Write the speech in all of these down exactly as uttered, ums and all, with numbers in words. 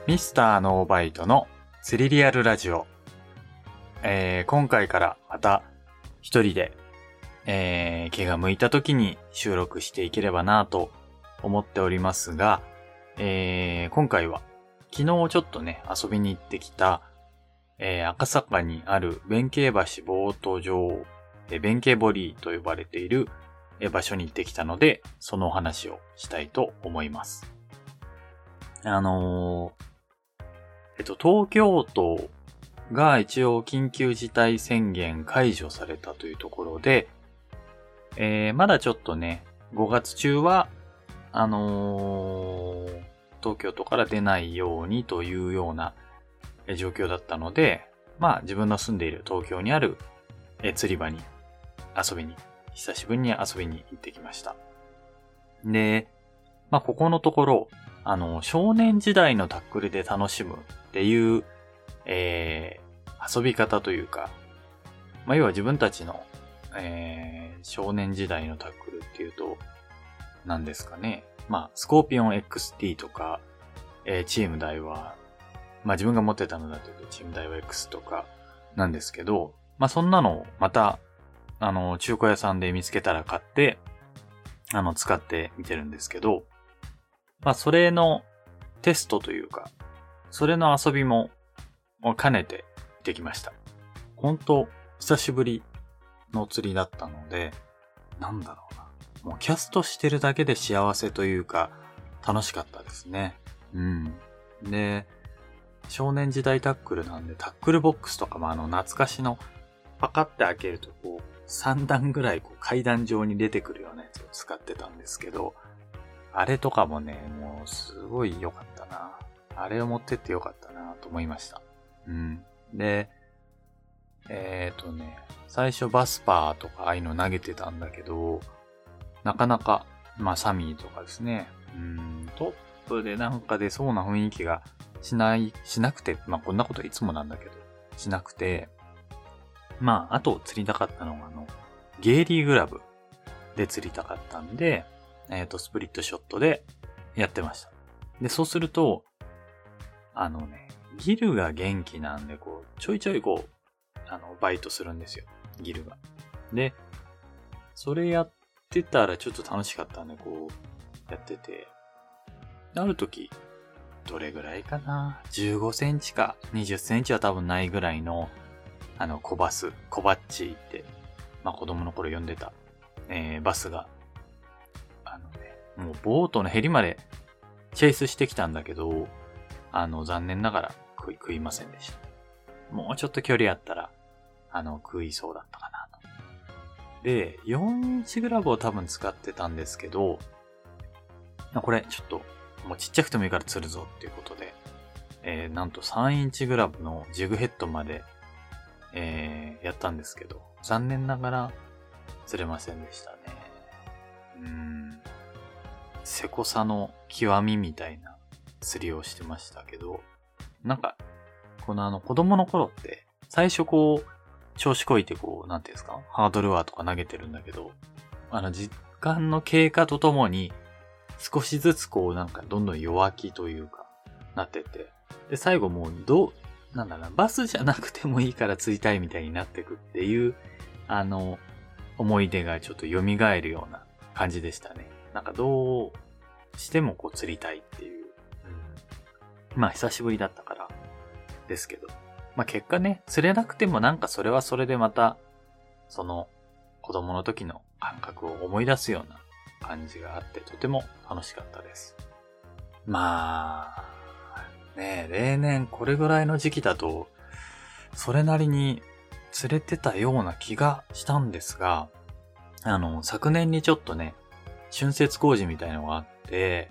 ミスターノーバイトの釣りリアルラジオ、えー、今回からまた一人で、えー、気が向いた時に収録していければなと思っておりますが、えー、今回は昨日ちょっとね遊びに行ってきた、えー、赤坂にある弁慶橋ボート場、えー、弁慶堀と呼ばれている、えー、場所に行ってきたので、そのお話をしたいと思います。あのー、えっと、東京都が一応緊急事態宣言解除されたというところで、えー、まだちょっとね、ごがつ中は、あのー、東京都から出ないようにというような状況だったので、まあ自分の住んでいる東京にあるえ釣り場に遊びに、久しぶりに遊びに行ってきました。で、まあここのところ、あの、少年時代のタックルで楽しむっていう、えー、遊び方というか、まあ要は自分たちの、えー、少年時代のタックルっていうと、何ですかね。まあ、スコーピオン エックスティー とか、えー、チームダイワー、まあ自分が持ってたのだというとチームダイワー X とかなんですけど、まあそんなのをまた、あの、中古屋さんで見つけたら買って、あの、使ってみてるんですけど、まあそれのテストというか、それの遊びも兼ねてできました。本当久しぶりの釣りだったので、なんだろうな。もうキャストしてるだけで幸せというか、楽しかったですね。うん。で、少年時代タックルなんで、タックルボックスとかもあの懐かしのパカって開けるとこう、さん段ぐらいこう階段状に出てくるようなやつを使ってたんですけど、あれとかもね、もうすごい良かったな。あれを持ってって良かったなと思いました。うん。で、えーとね、最初バスパーとかああいうの投げてたんだけど、なかなか、まあサミーとかですね、うーん、トップでなんか出そうな雰囲気がしない、しなくて、まあこんなこといつもなんだけど、しなくて、まああと釣りたかったのがあの、ゲイリーグラブで釣りたかったんで、えっと、スプリットショットでやってました。で、そうすると、あのね、ギルが元気なんで、こう、ちょいちょいこう、あの、バイトするんですよ。ギルが。で、それやってたらちょっと楽しかったんで、こう、やってて。ある時、どれぐらいかな ?じゅうごセンチかにじゅっセンチは多分ないぐらいの、あの、小バス、小バッチーって、まあ子供の頃呼んでた、えー、バスが、あのね、もうボートのヘリまでチェイスしてきたんだけど、あの、残念ながら食い、食いませんでした。もうちょっと距離あったら、あの、食いそうだったかなと。で、よんインチグラブを多分使ってたんですけど、これちょっと、もうちっちゃくてもいいから釣るぞっていうことで、えー、なんとさんインチグラブのジグヘッドまで、えー、やったんですけど、残念ながら釣れませんでしたね。うーん。せこさの極みみたいな釣りをしてましたけど、なんか、このあの子供の頃って、最初こう、調子こいてこう、なんていうんですか、ハードルワーとか投げてるんだけど、あの時間の経過とともに、少しずつこうなんかどんどん弱気というか、なってって、で、最後もうどう、なんだろうな、バスじゃなくてもいいから釣りたいみたいになってくっていう、あの、思い出がちょっと蘇るような感じでしたね。なんかどうしてもこう釣りたいっていう。うん、まあ久しぶりだったからですけど。まあ結果ね、釣れなくてもなんかそれはそれでまた、その子供の時の感覚を思い出すような感じがあってとても楽しかったです。まあ、ねえ、例年これぐらいの時期だと、それなりに釣れてたような気がしたんですが、あの、昨年にちょっとね、春節工事みたいなのがあって、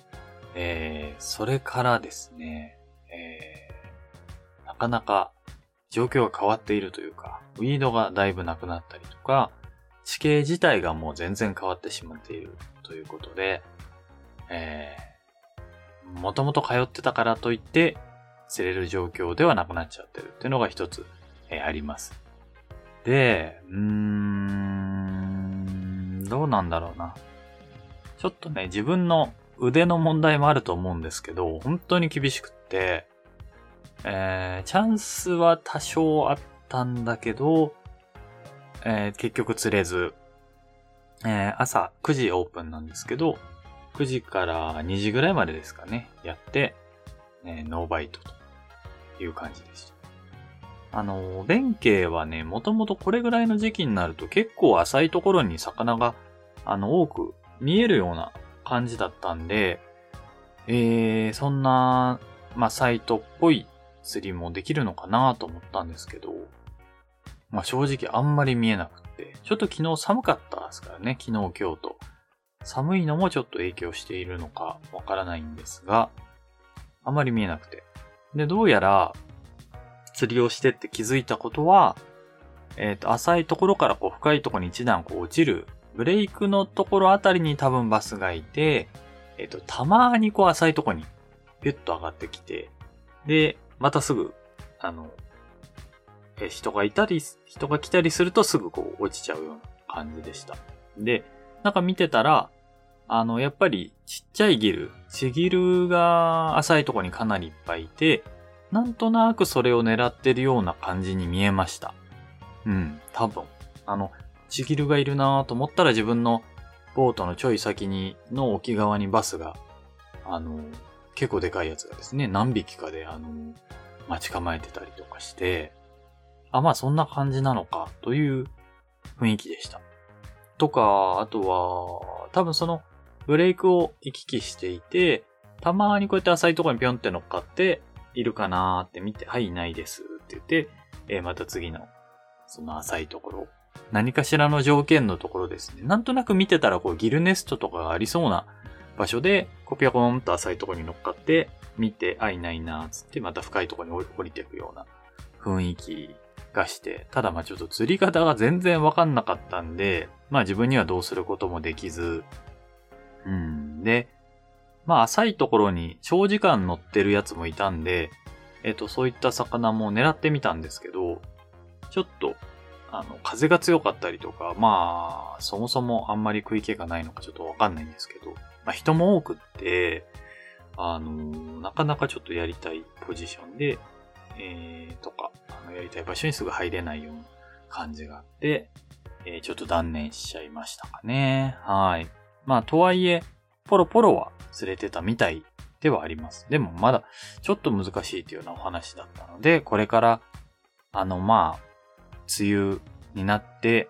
えー、それからですね、えー、なかなか状況が変わっているというか、ウィードがだいぶなくなったりとか、地形自体がもう全然変わってしまっているということで、えー、もともと通ってたからといって釣れる状況ではなくなっちゃってるっていうのが一つ、えー、あります。で、うーん、どうなんだろうな。ちょっとね、自分の腕の問題もあると思うんですけど、本当に厳しくって、 えー、チャンスは多少あったんだけど、えー、結局釣れず、えー、朝くじオープンなんですけど、くじからにじぐらいまでですかね、やって、えー、ノーバイトという感じでした。あの、弁慶はね、もともとこれぐらいの時期になると結構浅いところに魚が、あの、多く見えるような感じだったんで、えー、そんな、まあ、サイトっぽい釣りもできるのかなと思ったんですけど、まあ、正直あんまり見えなくて、ちょっと昨日寒かったですからね、昨日今日と。寒いのもちょっと影響しているのかわからないんですが、あんまり見えなくて。で、どうやら、釣りをしてって気づいたことは、えっと、浅いところからこう深いところに一段こう落ちる、ブレイクのところあたりに多分バスがいて、えっと、たまにこう浅いところにピュッと上がってきて、で、またすぐ、あの、え人がいたり、人が来たりするとすぐこう落ちちゃうような感じでした。で、なんか見てたら、あの、やっぱりちっちゃいギル、チギルが浅いところにかなりいっぱいいて、なんとなくそれを狙ってるような感じに見えました。うん、多分。あの、チギルがいるなと思ったら自分のボートのちょい先にの沖側にバスが、あの、結構でかいやつがですね、何匹かで、あの、待ち構えてたりとかして、あ、まあそんな感じなのかという雰囲気でした。とか、あとは、多分そのブレイクを行き来していて、たまにこうやって浅いところにピョンって乗っかって、いるかなーって見て、はい、いないですって言って、えー、また次の、その浅いところ、何かしらの条件のところですね。なんとなく見てたらこうギルネストとかがありそうな場所で、こうピョコーンと浅いところに乗っかって、見て、あ、いないなーつって、また深いところに降りていくような雰囲気がして、ただまあちょっと釣り方が全然わかんなかったんで、まあ自分にはどうすることもできず、うん、で、まあ浅いところに長時間乗ってるやつもいたんで、えっと、そういった魚も狙ってみたんですけど、ちょっと、あの、風が強かったりとか、まあ、そもそもあんまり食い気がないのかちょっとわかんないんですけど、まあ人も多くって、あの、なかなかちょっとやりたいポジションで、えー、とか、あのやりたい場所にすぐ入れないような感じがあって、えー、ちょっと断念しちゃいましたかね。はい。まあ、とはいえ、ポロポロは釣れてたみたいではあります。でもまだちょっと難しいというようなお話だったので、これから、あのまあ、梅雨になって、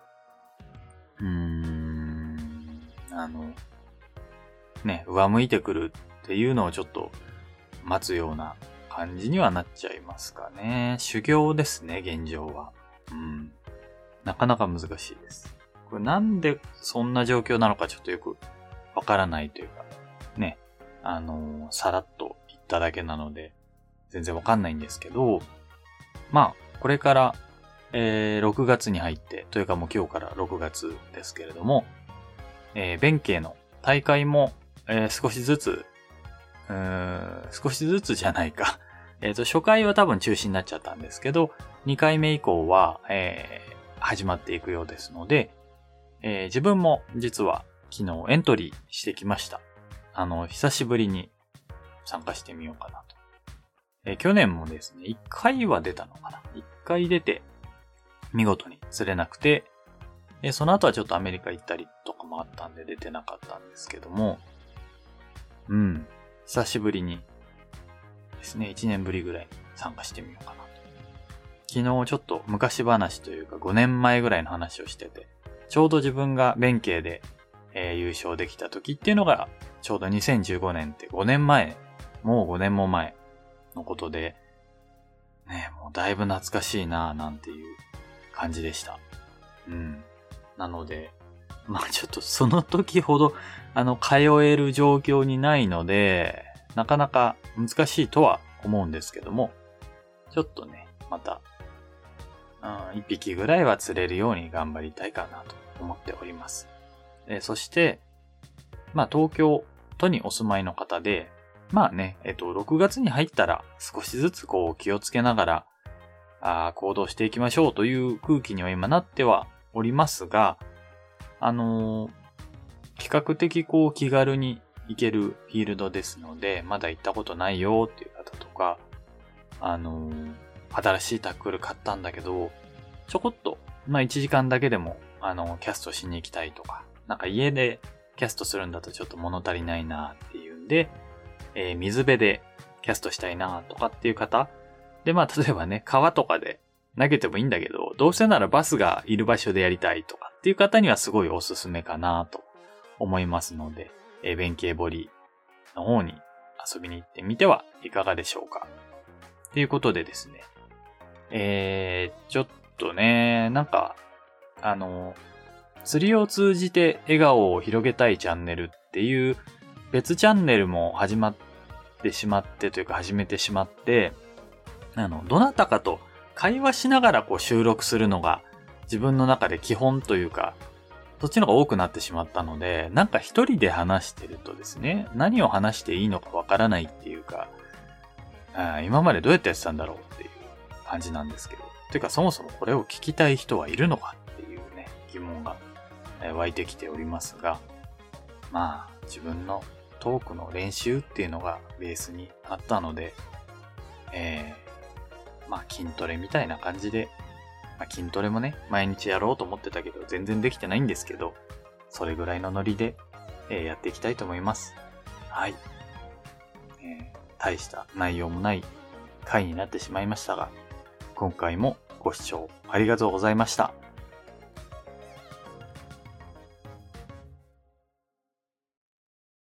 うーん、あの、ね、上向いてくるっていうのをちょっと待つような感じにはなっちゃいますかね。修行ですね、現状は。うん。なかなか難しいです。これなんでそんな状況なのかちょっとよくわからないというか、ね、あのー、さらっと言っただけなので、全然わかんないんですけど、まあ、これから、えー、ろくがつに入って、というかもう今日からろくがつですけれども、えー、弁慶の大会も、えー、少しずつ、うーん、少しずつじゃないか。えっと、初回は多分中止になっちゃったんですけど、にかいめ以降は、えー、始まっていくようですので、えー、自分も実は昨日エントリーしてきました。あの、久しぶりに参加してみようかなと。えー、去年もですね、いっかいは出たのかな。いっかい出て、見事に釣れなくて、えー、その後はちょっとアメリカ行ったりとかもあったんで出てなかったんですけども、うん、久しぶりにですね、いちねんぶりぐらいに参加してみようかなと。昨日ちょっと昔話というかごねんまえぐらいの話をしてて、ちょうど自分が弁慶で、えー、優勝できた時っていうのがちょうどにせんじゅうごねんってごねんまえ、もうごねんも前のことで、ね、もうだいぶ懐かしいなぁなんていう感じでした。うん。なので、まあちょっとその時ほどあの通える状況にないので、なかなか難しいとは思うんですけども、ちょっとね、また、うん、一匹ぐらいは釣れるように頑張りたいかなと思っております。えー、そして、まあ東京都にお住まいの方で、まあね、えっと、ろくがつに入ったら少しずつこう気をつけながら、あ行動していきましょうという空気には今なってはおりますが、あのー、比較的こう気軽に行けるフィールドですので、まだ行ったことないよっていう方とか、 あのー、新しいタックル買ったんだけど、ちょこっと、まあいちじかんだけでも、あの、キャストしに行きたいとか、なんか家でキャストするんだとちょっと物足りないなっていうんで、えー、水辺でキャストしたいなとかっていう方で、まあ例えばね、川とかで投げてもいいんだけど、どうせならバスがいる場所でやりたいとかっていう方にはすごいおすすめかなと思いますので、えー、弁慶堀の方に遊びに行ってみてはいかがでしょうか。ということでですね、えー、ちょっとね、なんか、あの、釣りを通じて笑顔を広げたいチャンネルっていう別チャンネルも始まってしまってというか始めてしまって、あの、どなたかと会話しながらこう収録するのが自分の中で基本というか、そっちの方が多くなってしまったので、なんか一人で話してるとですね、何を話していいのかわからないっていうか、あ今までどうやってやってたんだろうっていう感じなんですけど。てかそもそもこれを聞きたい人はいるのかっていうね、疑問が湧いてきておりますが、まあ自分のトークの練習っていうのがベースにあったので、えー、まあ筋トレみたいな感じで、まあ、筋トレもね、毎日やろうと思ってたけど全然できてないんですけど、それぐらいのノリで、えー、やっていきたいと思います。はい。えー、大した内容もない回になってしまいましたが、今回もご視聴ありがとうございました。